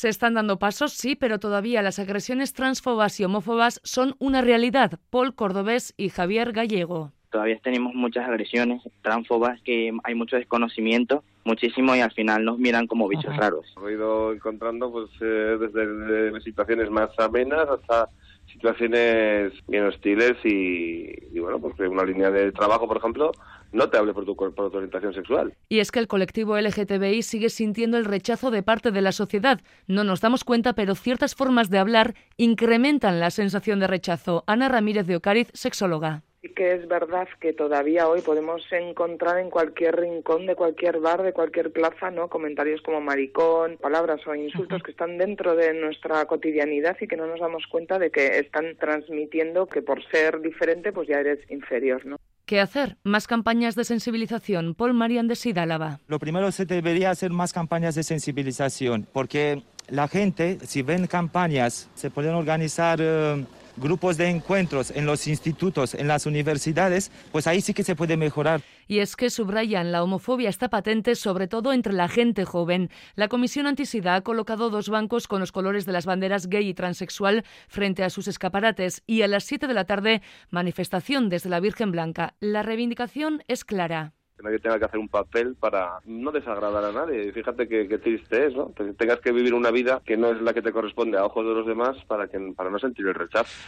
Se están dando pasos, sí, pero todavía las agresiones transfobas y homófobas son una realidad. Paul Cordobés y Javier Gallego. Todavía tenemos muchas agresiones transfobas, que hay mucho desconocimiento, muchísimo, y al final nos miran como bichos raros. He ido encontrando desde situaciones más amenas hasta situaciones bien hostiles y bueno, porque una línea de trabajo, por ejemplo, no te hable por tu orientación sexual. Y es que el colectivo LGTBI sigue sintiendo el rechazo de parte de la sociedad. No nos damos cuenta, pero ciertas formas de hablar incrementan la sensación de rechazo. Ana Ramírez de Ocariz, sexóloga. Sí que es verdad que todavía hoy podemos encontrar en cualquier rincón de cualquier bar, de cualquier plaza, ¿no?, comentarios como maricón, palabras o insultos que están dentro de nuestra cotidianidad y que no nos damos cuenta de que están transmitiendo que por ser diferente pues ya eres inferior, ¿no? ¿Qué hacer? Más campañas de sensibilización. Paul Marian de Sidálava. Lo primero, se debería hacer más campañas de sensibilización, porque la gente, si ven campañas, se pueden organizar grupos de encuentros en los institutos, en las universidades, pues ahí sí que se puede mejorar. Y es que subrayan, la homofobia está patente sobre todo entre la gente joven. La Comisión Antisida ha colocado 2 bancos con los colores de las banderas gay y transexual frente a sus escaparates y a las 7 de la tarde, manifestación desde la Virgen Blanca. La reivindicación es clara. Que nadie tenga que hacer un papel para no desagradar a nadie. Fíjate qué triste es, ¿no? Que tengas que vivir una vida que no es la que te corresponde a ojos de los demás para no sentir el rechazo.